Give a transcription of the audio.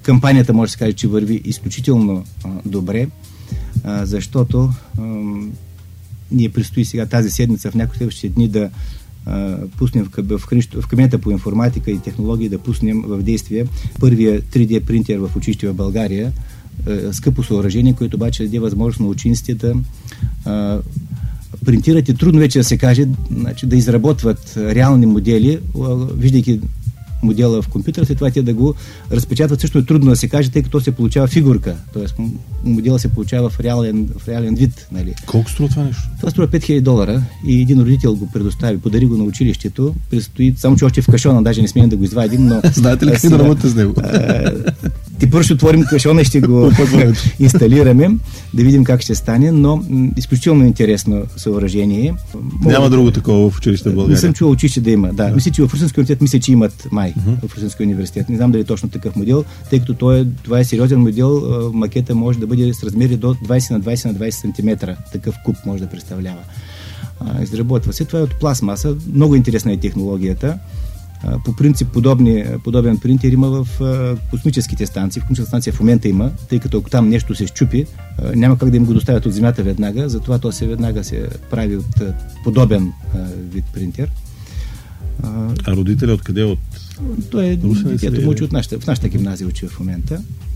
кампанията може да се каже, че върви изключително добре, защото ние предстои сега тази седмица в някои следващите дни да пуснем в кабинета по информатика и технологии да пуснем в действие първия 3D принтер в училище в България, скъпо съоръжение, което обаче даде възможност на учениците да принтират и трудно вече да се каже, значи, да изработват реални модели, виждайки модела в компютъра, след това те да го разпечатват. Също е трудно да се каже, тъй като се получава фигурка. Тоест, модела се получава в реален вид. Нали. Колко струва това нещо? Това струва $5000 и един родител го предостави, подари го на училището. Предстои, само че още в кашона, даже не смеем да го извадим, но... Знаете ли как да работите с него? Ти първо ще отворим кашона и ще го инсталираме, да видим как ще стане, но изключително интересно съоръжение. Няма друго такова в училище в България. Не съм чувал училище да има. Да. Мисля, че в Русинския университет, мисля, че имат май в Русинския университет. Не знам дали е точно такъв модел, тъй като това е сериозен модел. Макета може да бъде с размери до 20 на 20 на 20 см. Такъв куб може да представлява. Изработва се. Това е от пластмаса. Много интересна е технологията. По принцип подобен принтер има в космическите станции. В космическата станция в момента има, тъй като ако там нещо се счупи, няма как да им го доставят от Земята веднага, затова то веднага се прави от подобен вид принтер. А родителя откъде? От той детето му учи в нашата гимназия учи в момента.